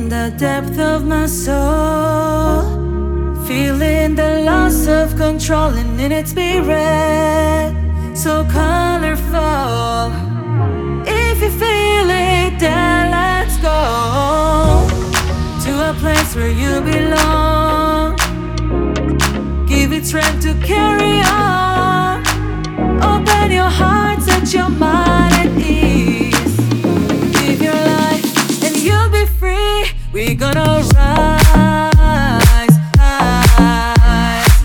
the depth of my soul, feeling the loss of control and in its spirit, so colorful. If you feel it, then let's go to a place where you belong. Give it strength to carry on. Open your heart, set your mind at ease. Live your life and you'll be free. We're gonna rise, rise,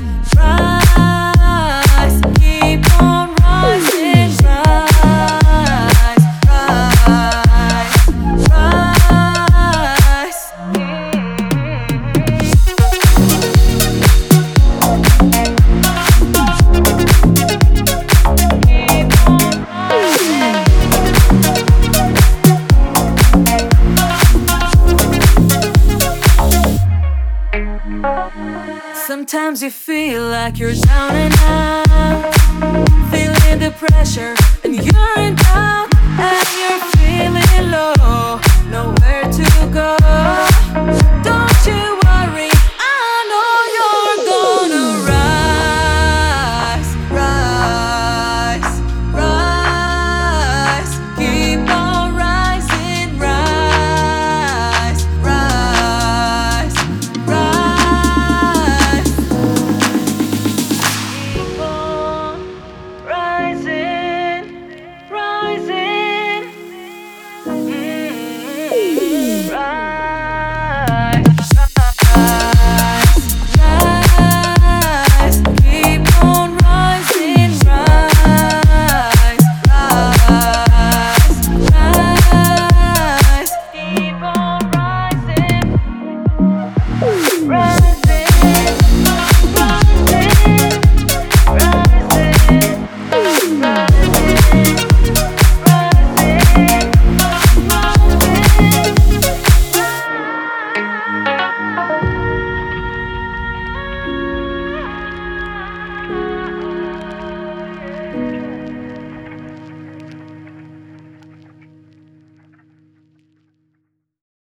rise. Keep on rising, rise, rise, Sometimes you feel like you're down and out, feeling the pressure and you're in doubt.